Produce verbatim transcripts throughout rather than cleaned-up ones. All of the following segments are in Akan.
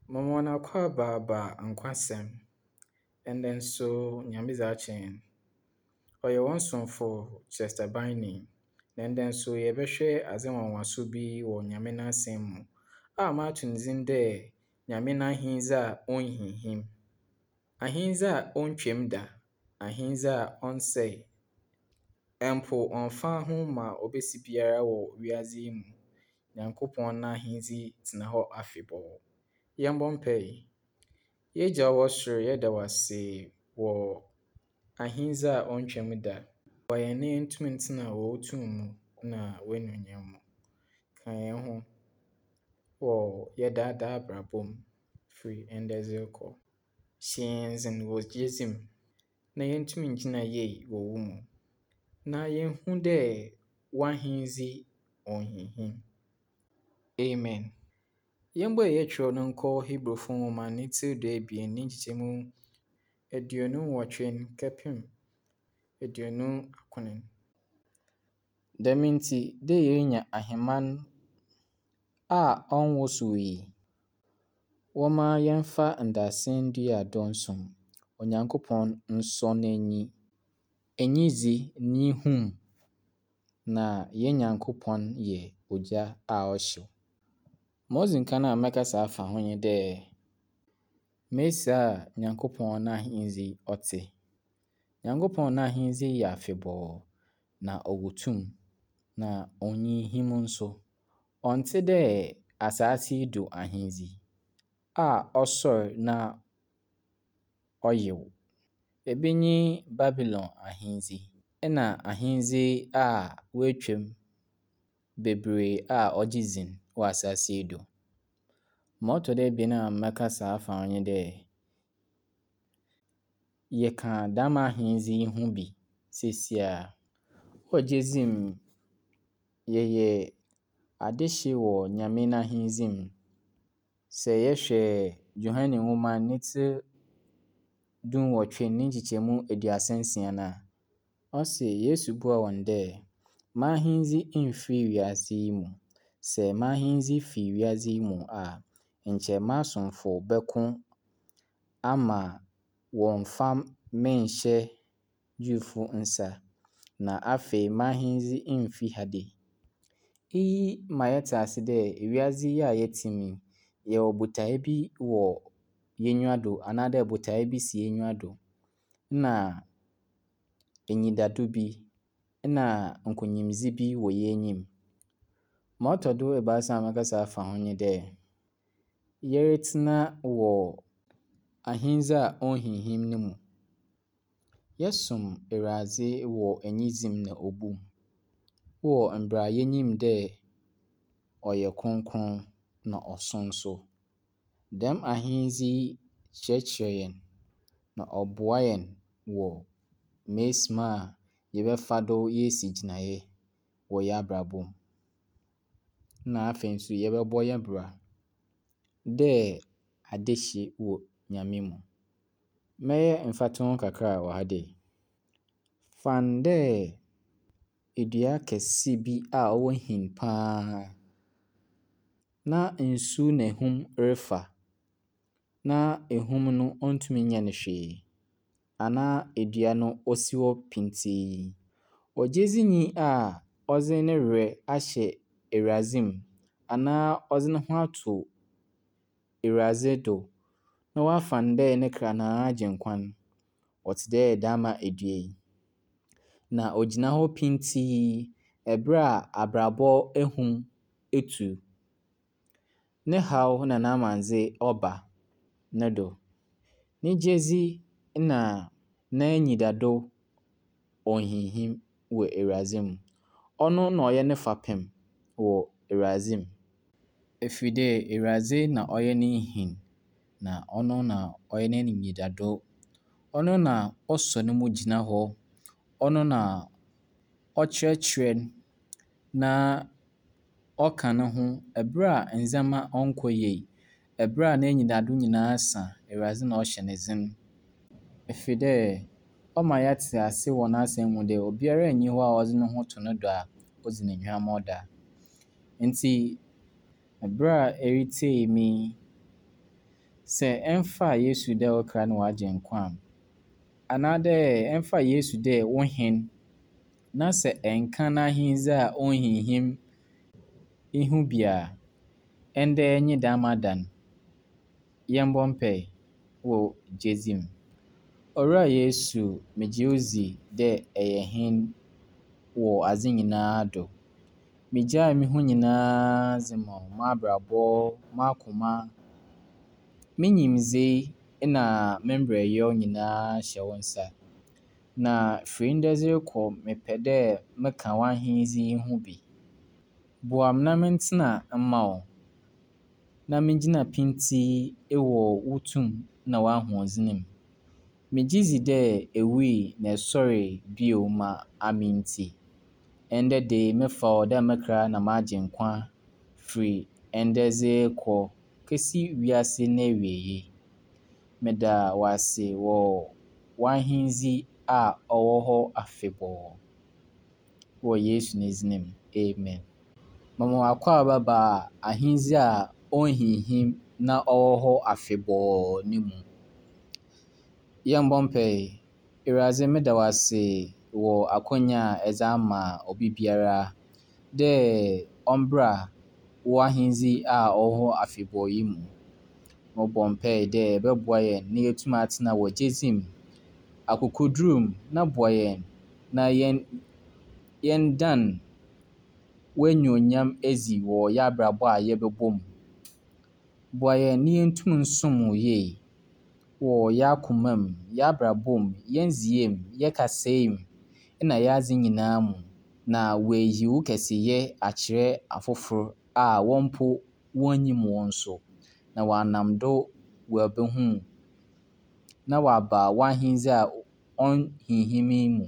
Mama na akɔ abaaba nkwasɛm, ɛndɛ nso Nyame dze akyɛ yɛn. Ɔyɛ wɔn somfo Chester Bynum. Na ɛndɛ nso yɛbɛhwɛ adze nwonwaso bi wɔ Nyame n'asɛm mu a mato ne dzin dɛ Nyame n'ahendze a onnhinhim. Ahendze a ontwam da, ahendze a ɔnsɛe, mpo ɔmmfa ho ma obesi biara wɔ wiadze yi mu. Nyankopɔn n'ahendze tsena hɔ afebɔɔ. Yɛmbɔ mpae. Yɛn Agya a ɔwɔ soro, yɛda wo ase wɔ ahendze a ɔntwam da. Boa yɛn na yɛntum ntsena wo tumi mu na w'anuonyam mu. Ka hɛn ho wɔ yɛn daa daa abrabɔ mu firi ɛndɛ dze rokɔ. Hyɛ hɛn dzen wɔ gyedzi mu na yɛntum ngyina yie wɔ wo mu, na yenhu dɛ w'ahendze onnhinhim. Amen. Yɛmbɔ a yɛtwerɛw no nkɔ Hebrewfo nwoma ne tsir du ebien ne nkyekyɛmu aduonu nwɔtwe kɛpem aduonu akron. Dɛm ntsi, dɛ yɛrenya ahemman a ɔnwosow yi, wɔma yɛmfa ndaasɛn ndua dɔnso mu. Onyankopɔn nsɔ n'enyi, enyidze nyi hu mu, na yɛn Nyankopɔn yɛ ogya a ɔhyew. Ma odzi kan a mɛkasa afa ho nye dɛ, mesi a Nyankopɔn n'ahendze ɔtse. Nyankopɔn n'ahendze yɛ afebɔɔ, na ɔwɔ tum, na onnhinhim nso. Ɔnntse dɛ asaase yi do ahendze a ɔsɔr na ɔyew. Ebi nye Babylon ahendze, ɛnna ahendze a woetwam bebree a ɔgye dzin wɔ asaase yi do. Ma ɔtɔ do ebien a mɛkasa afa ho nye dɛ, yɛka dɛm ahendze yi ho bi seesei a, wɔ gyedzi mu, yɛyɛ adehye wɔ Nyame n'ahendze mu. Sɛ yɛhwɛ Yohane nwoma ne tsir dunwɔtwe ne nkyekyɛmu aduasa nsia no a, ɔse Yesu buaa hɔn dɛ, “M'ahendze mmfiri wiadze yi mu. Sɛ m'ahendze fi wiadze yi mu a, nkyɛ m'asomfo bɛko ama wɔmmfa me nnhyɛ Jewfo nsa, na afei m'ahendze mmfi ha de.” Iyi ma yɛtse ase dɛ wiadze yi a yɛtse mu yi, yɛwɔ botae bi wɔ yenyiwa do anaadɛ botae bi si yenyiwa do, na enyidado bi, na nkonyimdze bi wɔ yɛn enyim. Ma ɔtɔ do ebiasa a mɛkasa afa ho nye dɛ, yɛretsena wɔ ahendze a onnhinhim no mu. Yɛsom Ewurade wɔ enyidzi mu na obu mu, wɔ mbrɛ a yenyim dɛ ɔyɛ kronkron na ɔso nso. Dɛm ahendze yi kyerɛkyerɛ hɛn, na ɔboa hɛn wɔ mmeesim a yɛbɛfa do yesi gyinae wɔ yɛn abrabɔ mu. Na afei nso yɛbɛbɔ yɛn bra dɛ adehye wɔ Nyame mu. Mɛyɛ mfatoho kakra wɔ ha dei. Fa no dɛ dua kɛse bi a ɔwɔ hin paa, na nsu na ehum refa, na ehum no onntumi nyɛ no hwee, anaa dua no osi hɔ pintee. Ogyedzinyi a ɔdze ne werɛ ahyɛ Ewurade mu, anaa ɔdze ne ho ato Ewurade do, na ɔafa no dɛ ne kra na agye nkwa no, ɔtse dɛ dɛm a dua yi. Na ogyina hɔ pintee bere a abrabɔ ahum etu. Ne haw na n'amandze ɔba ne do. Ne gyedzi na n'enyidado onnhinhim wɔ Ewurade mu. Ɔno na ɔyɛ ne fapem wɔ Ewurade mu. Efi dɛ Ewurade na ɔyɛ ne hin, na ɔno na ɔyɛ n'enyidado. Ɔno na ɔsɔ ne mu gyina hɔ. Ɔno na ɔkyerɛkyerɛ no, na ɔka no ho bere a ndzɛmba ɔnnkɔ yie. Bere a n'enyidado nyinaa sa, Ewurade na ɔhyɛ ne dzen. Efi dɛ ɔma yɛtse ase wɔ n'asɛm mu dɛ obiara nnyi hɔ a ɔdze ne ho to no do a odzi no enyuam ɔda. Ntsi bere a eritsie me yi, sɛ ɛmfa Yesu dɛ wo kra ne w'agyenkwa a, anaadɛ ɛmfa Yesu dɛ wo hen na sɛ ɛnka n'ahenni a ɔnhinhim ho bi a, ɛndɛ nye dɛm ada no, yɛmbɔ mpae wɔ gyedzi mu. Owura Yesu, megye wo dzi dɛ ɛyɛ hen wɔ adze nyinaa do. Migyaa me ho nyinaa dze ma wo, m'abrabɔ, m'akoma, me nyimdzee na me mberɛwyɛ nyinaa hyɛ wo nsa. Na firi ndɛ dze rokɔ, mepɛ dɛ meka w'ahenni yi ho bi. Boa me na mentsena mma wo, na mengyina pintee wɔ wo tumi na w'ahoɔdzen mu. Megye dzi dɛ ewui na ɛsɔree bio ma ame nti, ɛndɛ de mefa wo dɛ me kra na m'agyenkwa firi ɛndɛ dze rokɔ kesi wiase n'ewiei. Meda wo ase wɔ w'ahenni a ɔwɔ hɔ afebɔɔ. Wɔ Yesu ne dzin mu, amen. Ma me w'akwaaba ba ahenni a ɔnhinhim na ɔwɔ hɔ afebɔɔ no mu. Yɛmbɔ mpae. Ewurade, meda wo ase wɔ akwannya a ɛdze ama obi biara dɛ ɔmbra w'ahenni a ɔwɔ hɔ afebɔɔ yi mu. Mobɔ mpae dɛ ɛbɛboa yɛn na yeetum atsena wɔ gyedzi mu, akokoduru mu, na boa yɛn na yɛn yɛndan w'enuonyam edzi wɔ yɛn abrabɔ a yɛbɛbɔ mu. Boa yɛn na yentum nsom wo yie wɔ yɛn akoma mu, yɛn abrabɔ mu, yɛn ndzeyɛɛ mu, yɛn kasae mu, na yɛn adze nyinaa mu. Na woeyi wo kɛseyɛ akyerɛ afofor a wɔn mpo wonnyim wo nso. Na wɔanam do wɔabehu wo, na wɔaba w'ahenni a ɔnhinhim yi mu.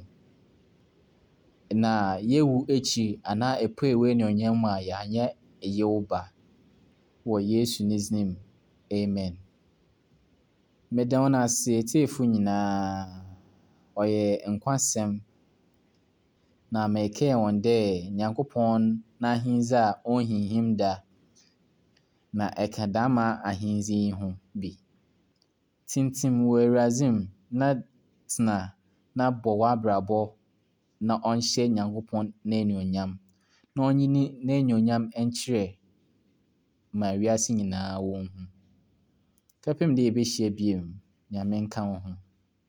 Na yɛwu ekyir anaa epuei w'enuonyam mu a, yɛannyɛ eyew ba. Wɔ Yesu ne dzin mu, amen. Meda wo ase etieifo nyinaa. Ɔyɛ nkwasɛm, na merekae hɔn dɛ Nyankopɔn n'ahenni a ɔnhinhim da na ɛka dɛm ahenni yi ho bi. Tsimtsim wɔ Ewurade mu na tsena na bɔ w'abrabɔ na ɔnhyɛ Nyankopɔn n'enuonyam, na ɔnye ne n'enuonyam nkyerɛ ma wiase nyinaa wohu. Kɛpem dɛ yebehyia bio, Nyame nka wo ho.